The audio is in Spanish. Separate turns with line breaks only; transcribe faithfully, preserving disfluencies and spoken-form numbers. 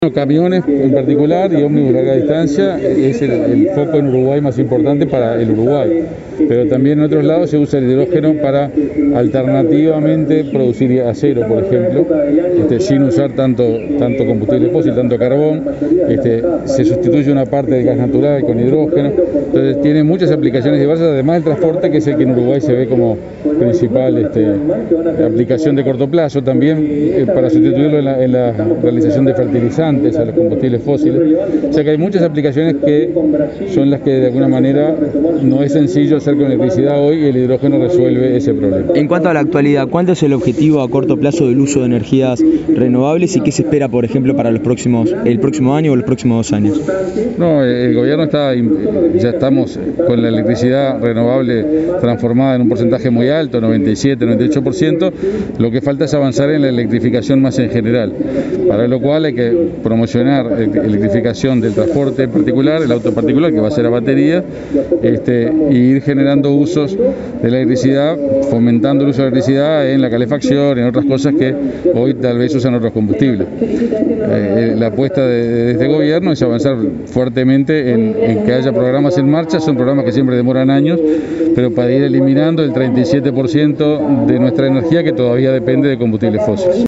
Camiones en particular y ómnibus de larga distancia es el, el foco en Uruguay más importante para el Uruguay, pero también en otros lados se usa el hidrógeno para alternativamente producir acero, por ejemplo, este, sin usar tanto, tanto combustible fósil, tanto carbón. Este, se sustituye una parte del gas natural con hidrógeno, entonces tiene muchas aplicaciones diversas, además del transporte, que es el que en Uruguay se ve como principal este, aplicación de corto plazo, también eh, para sustituirlo en la, en la realización de fertilizantes a los combustibles fósiles. O sea que hay muchas aplicaciones que son las que de alguna manera no es sencillo hacer con electricidad hoy, y el hidrógeno resuelve ese problema.
En cuanto a la actualidad, ¿cuánto es el objetivo a corto plazo del uso de energías renovables y qué se espera, por ejemplo, para los próximos, el próximo año o los próximos dos años?
No, el gobierno está, ya estamos con la electricidad renovable transformada en un porcentaje muy alto, noventa y siete, noventa y ocho por ciento. Lo que falta es avanzar en la electrificación más en general, para lo cual hay que promocionar la electrificación del transporte en particular, el auto particular, que va a ser a batería, este, y ir generando usos de la electricidad, fomentando el uso de la electricidad en la calefacción, en otras cosas que hoy tal vez usan otros combustibles. Eh, la apuesta de, de este gobierno es avanzar fuertemente en, en que haya programas en marcha. Son programas que siempre demoran años, pero para ir eliminando el treinta y siete por ciento de nuestra energía que todavía depende de combustibles fósiles.